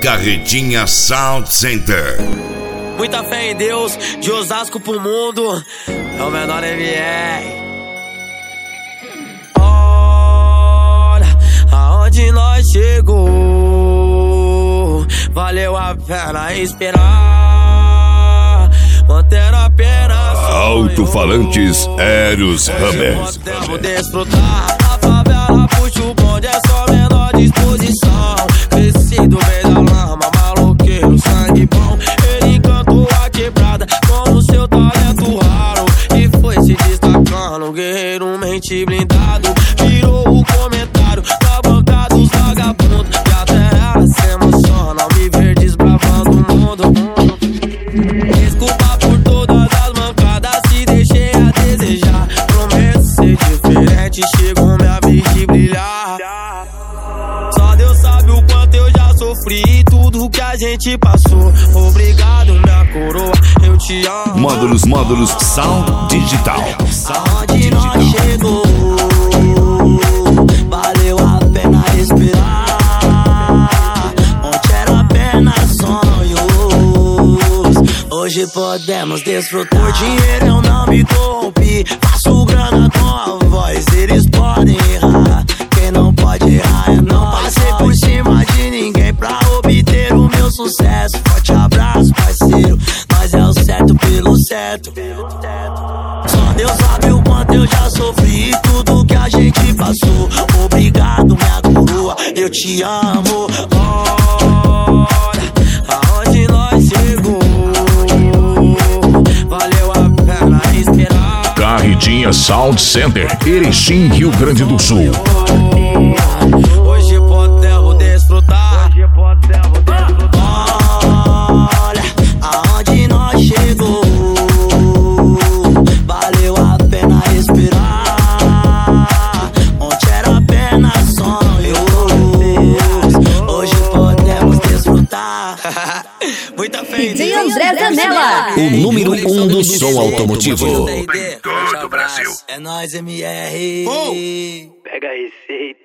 Carretinha Sound Center. Muita fé em Deus, de Osasco pro mundo, é o menor MR. Olha aonde nós chegou, valeu a pena esperar, manter apenas Alto-falantes Eros Hammer. Podemos desfrutar, a favela puxa o bonde, é só menor disposição. Cresci do meio da lama, maloqueiro, sangue bom. Ele encantou a quebrada com o seu talento raro e foi se destacando, guerreiro mente blindado. Virou o comentário da banca dos vagabundos, e até ela se emociona ao me ver desbravando o mundo. Desculpa por todas as mancadas, se deixei a desejar. Prometo ser diferente, chegou minha vez de brilhar. Só Deus sabe o quanto eu já sofri e tudo que a gente passou. Obrigado, minha coroa, eu te amo. Módulos Sound Digital. Aonde nós chegou, valeu a pena respirar. Onde era apenas sonhos, hoje podemos desfrutar. Por dinheiro eu não me corrompi, faço grana com a voz. Eles podem errar, quem não pode errar é nós. Passei por cima de ninguém pra obter o meu sucesso. Forte abraço, parceiro, nós é o certo pelo certo. Só Deus sabe o quanto eu já sofri e tudo que a gente passou. Obrigado, minha coroa, eu te amo. Olha aonde nós chegou, valeu a pena esperar. Carretinha Sound Center, Erechim, Rio Grande do Sul. Hoje podemos desfrutar. Olha aonde nós chegou, valeu a pena respirar. Onde era apenas sonhos, hoje podemos desfrutar. Muita fé em DJ Deus. André Zanella, O número 1 do som automotivo. Todo Brasil. É nóis, MR. Pega a receita.